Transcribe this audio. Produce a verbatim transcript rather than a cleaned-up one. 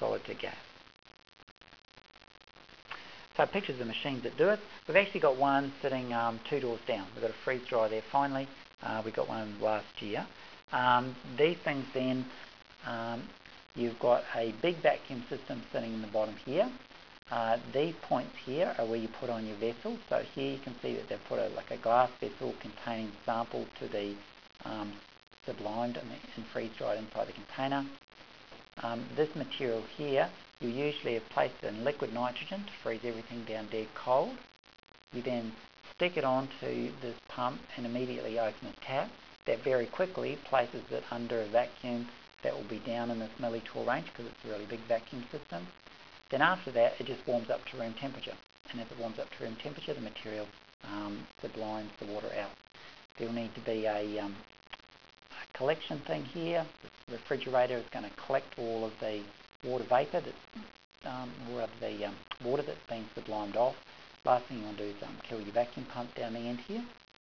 solid to gas. So pictures of machines that do it. We've actually got one sitting um, two doors down. We've got a freeze dryer there finally. Uh, we got one last year. Um, these things then, um, you've got a big vacuum system sitting in the bottom here. Uh, these points here are where you put on your vessel. So here you can see that they've put a, like a glass vessel containing sample to be um, sublimed and, and freeze dried inside the container. Um, this material here, you usually have placed it in liquid nitrogen to freeze everything down dead cold. You then stick it onto this pump and immediately open the tap. That very quickly places it under a vacuum that will be down in this millitorr range because it's a really big vacuum system. Then after that, it just warms up to room temperature. And as it warms up to room temperature, the material um, sublimes the water out. There will need to be a, um, a collection thing here. The refrigerator is going to collect all of the water vapour, that's, um, or the um, water that's being sublimed off. Last thing you want to do is um, kill your vacuum pump down the end here.